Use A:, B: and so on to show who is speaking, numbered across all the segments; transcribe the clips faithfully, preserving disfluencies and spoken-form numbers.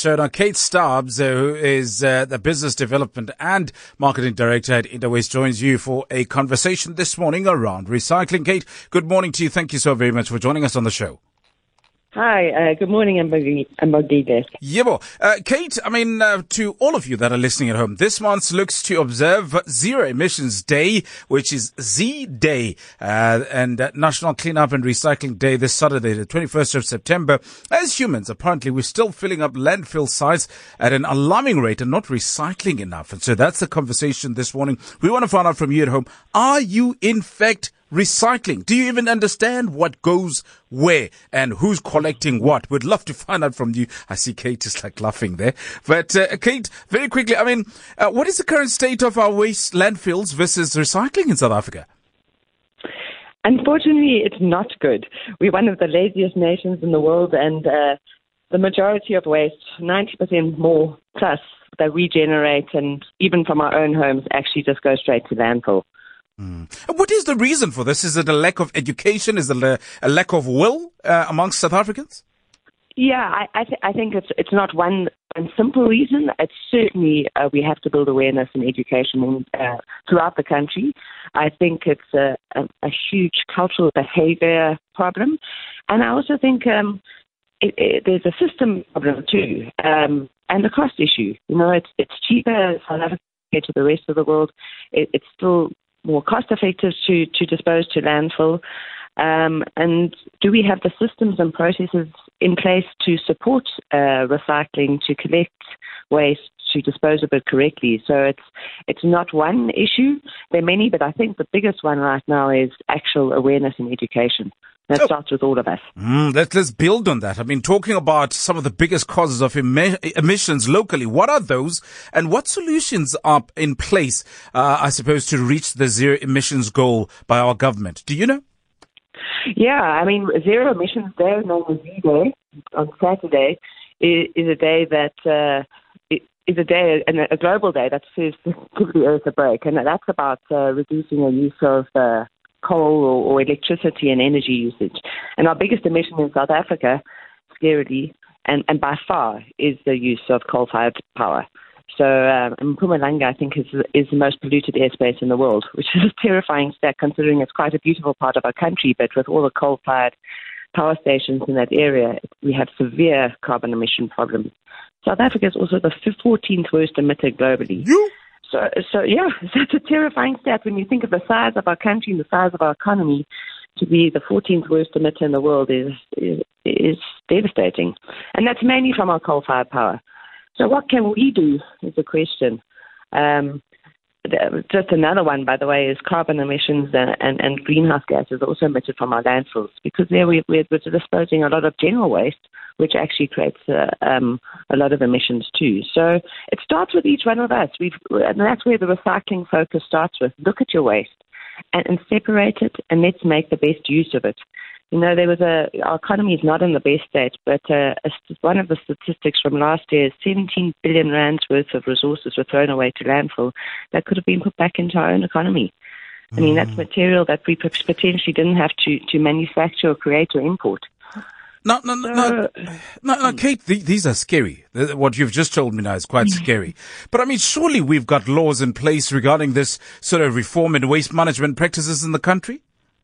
A: show now. Kate Stubbs, uh, who is uh, the Business Development and Marketing Director at Interwaste, joins you for a conversation this morning around recycling. Kate, good morning to you. Thank you so very much for joining us on the show.
B: Hi, uh, good morning, Mbogile.
A: Yebo. Uh, Kate, I mean, uh, to all of you that are listening at home, this month looks to observe Zero Emissions Day, which is Z-Day, uh, and uh, National Cleanup and Recycling Day this Saturday, the twenty-first of September. As humans, apparently, we're still filling up landfill sites at an alarming rate and not recycling enough. And so that's the conversation this morning. We want to find out from you at home, are you in fact recycling? Do you even understand what goes where and who's collecting what? We'd love to find out from you. I see Kate is like laughing there. But uh, Kate, very quickly, I mean, uh, what is the current state of our waste landfills versus recycling in South Africa?
B: Unfortunately, it's not good. We're one of the laziest nations in the world, and uh, the majority of waste, ninety percent more plus, that we generate, and even from our own homes, actually just go straight to landfill.
A: Mm. What is the reason for this? Is it a lack of education? Is it a, a lack of will uh, amongst South Africans?
B: Yeah, I, I, th- I think it's it's not one, one simple reason. It's certainly uh, we have to build awareness and education uh, throughout the country. I think it's a, a, a huge cultural behavior problem. And I also think um, it, it, there's a system problem too, um, and the cost issue. You know, it's, it's cheaper in South Africa compared to the rest of the world. It, it's still more cost-effective to, to dispose to landfill? Um, and do we have the systems and processes in place to support uh, recycling, to collect waste, to dispose of it correctly? So it's it's not one issue. There are many, but I think the biggest one right now is actual awareness and education. That
A: oh.
B: starts with all of us.
A: Mm, let's, let's build on that. I mean, talking about some of the biggest causes of emi- emissions locally, what are those and what solutions are in place, uh, I suppose, to reach the zero emissions goal by our government? Do you know?
B: Yeah, I mean, Zero Emissions Day, known as Z-Day, on Saturday, is, is a day that uh, is a day, a global day that says give the earth a break, and that's about uh, reducing the use of uh, coal or, or electricity and energy usage. And our biggest emission in South Africa, scarily, and, and by far, is the use of coal-fired power. So um, Mpumalanga, I think, is, is the most polluted airspace in the world, which is a terrifying stat considering it's quite a beautiful part of our country, but with all the coal-fired power stations in that area, we have severe carbon emission problems. South Africa is also the fourteenth worst emitter globally.
A: You?
B: So, so yeah, that's a terrifying stat when you think of the size of our country and the size of our economy. To be the fourteenth worst emitter in the world is, is is devastating, and that's mainly from our coal-fired power. So, what can we do? Is the question. Um, just another one, by the way, is carbon emissions and, and, and greenhouse gases also emitted from our landfills, because there we, we're, we're disposing a lot of general waste, which actually creates uh, um, a lot of emissions too. So it starts with each one of us. We've, and that's where the recycling focus starts with. Look at your waste and, and separate it, and let's make the best use of it. You know, there was a, our economy is not in the best state, but uh, one of the statistics from last year is seventeen billion rands worth of resources were thrown away to landfill that could have been put back into our own economy. I mean, that's material that we potentially didn't have to, to manufacture or create or import.
A: No, no, no, no, no, no, Kate, th- these are scary. What you've just told me now is quite scary. But I mean, surely we've got laws in place regarding this sort of reform in waste management practices in the country?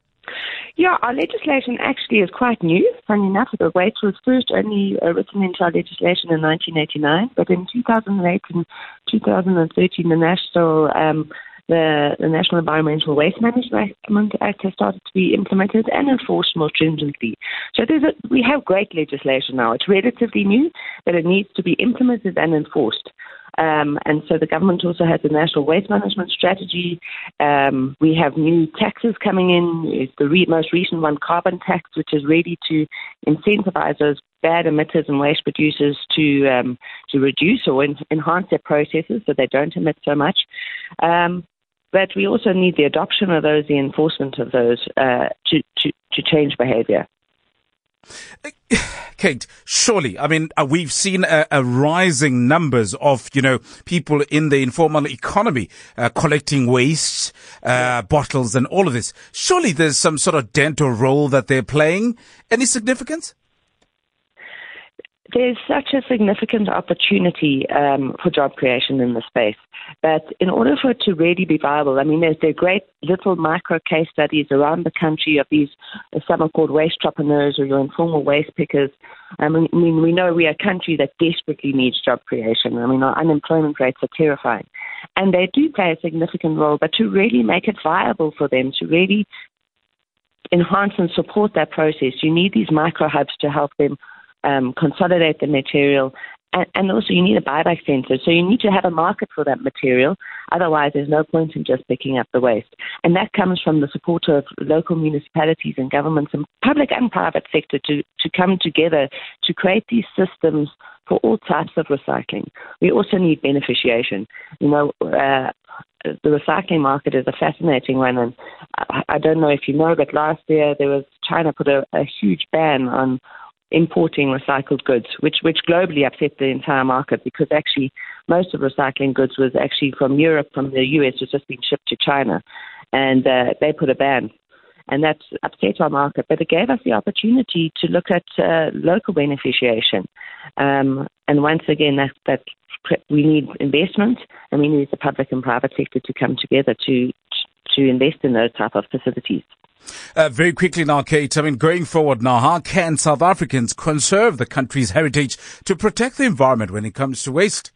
B: Yeah, our legislation actually is quite new. Funny enough, the waste was first only uh, written into our legislation in nineteen eighty-nine, but in two thousand eight and two thousand thirteen, the national um, the, the National Environmental Waste Management Act has started to be implemented and enforced more stringently. So there's a, we have great legislation now. It's relatively new, but it needs to be implemented and enforced. Um, and so the government also has a national waste management strategy. Um, we have new taxes coming in. It's the re- most recent one, carbon tax, which is ready to incentivize those bad emitters and waste producers to um, to reduce or en- enhance their processes so they don't emit so much. Um, but we also need the adoption of those, the enforcement of those uh, to, to, to change behavior.
A: Kate, surely, I mean, uh, we've seen a, a rising numbers of, you know, people in the informal economy uh, collecting waste, uh, bottles and all of this. Surely there's some sort of dent or role that they're playing. Any significance?
B: There's such a significant opportunity um, for job creation in the space that in order for it to really be viable, I mean, there's there are great little micro case studies around the country of these, some are called waste entrepreneurs or your informal waste pickers. I mean, I mean, we know we are a country that desperately needs job creation. I mean, our unemployment rates are terrifying. And they do play a significant role, but to really make it viable for them, to really enhance and support that process, you need these micro hubs to help them um, consolidate the material. And, and also you need a buyback center. So you need to have a market for that material. Otherwise, there's no point in just picking up the waste. And that comes from the support of local municipalities and governments and public and private sector to, to come together to create these systems for all types of recycling. We also need beneficiation. You know, uh, the recycling market is a fascinating one. And I, I don't know if you know, but last year there was China put a, a huge ban on importing recycled goods, which which globally upset the entire market because actually most of recycling goods was actually from Europe, from the U S, was just being shipped to China, and uh, they put a ban, and that upset our market. But it gave us the opportunity to look at uh, local beneficiation, um, and once again, that that we need investment, and we need the public and private sector to come together to to invest in those type of facilities.
A: Uh, very quickly now, Kate, I mean, going forward now, how can South Africans conserve the country's heritage to protect the environment when it comes to waste?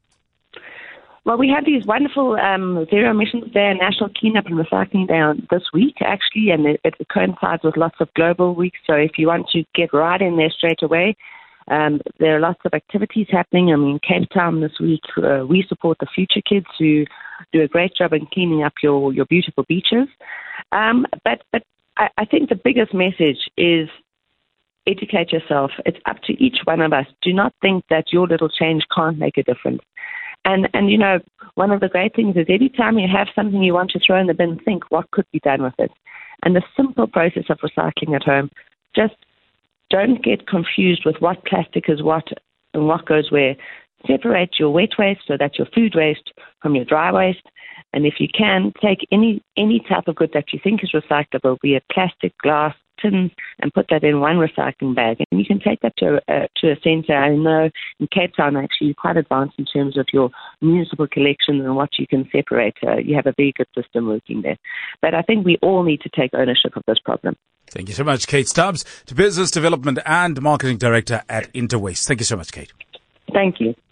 B: Well, we have these wonderful um, Zero Emissions Day and National Cleanup and Recycling Day on this week, actually, and it, it coincides with lots of global weeks. So if you want to get right in there straight away, um, there are lots of activities happening. I mean, Cape Town this week, uh, we support the Future Kids who do a great job in cleaning up your, your beautiful beaches. Um, but but I, I think the biggest message is educate yourself. It's up to each one of us. Do not think that your little change can't make a difference. And, and you know, one of the great things is every time you have something you want to throw in the bin, think what could be done with it. And the simple process of recycling at home, just don't get confused with what plastic is what and what goes where. Separate your wet waste, so that's your food waste, from your dry waste. And if you can, take any any type of good that you think is recyclable, be it plastic, glass, tin, and put that in one recycling bag. And you can take that to a, to a centre. I know in Cape Town, actually, you're quite advanced in terms of your municipal collections and what you can separate. Uh, you have a very good system working there. But I think we all need to take ownership of this problem.
A: Thank you so much, Kate Stubbs, to Business Development and Marketing Director at Interwaste. Thank you so much, Kate.
B: Thank you.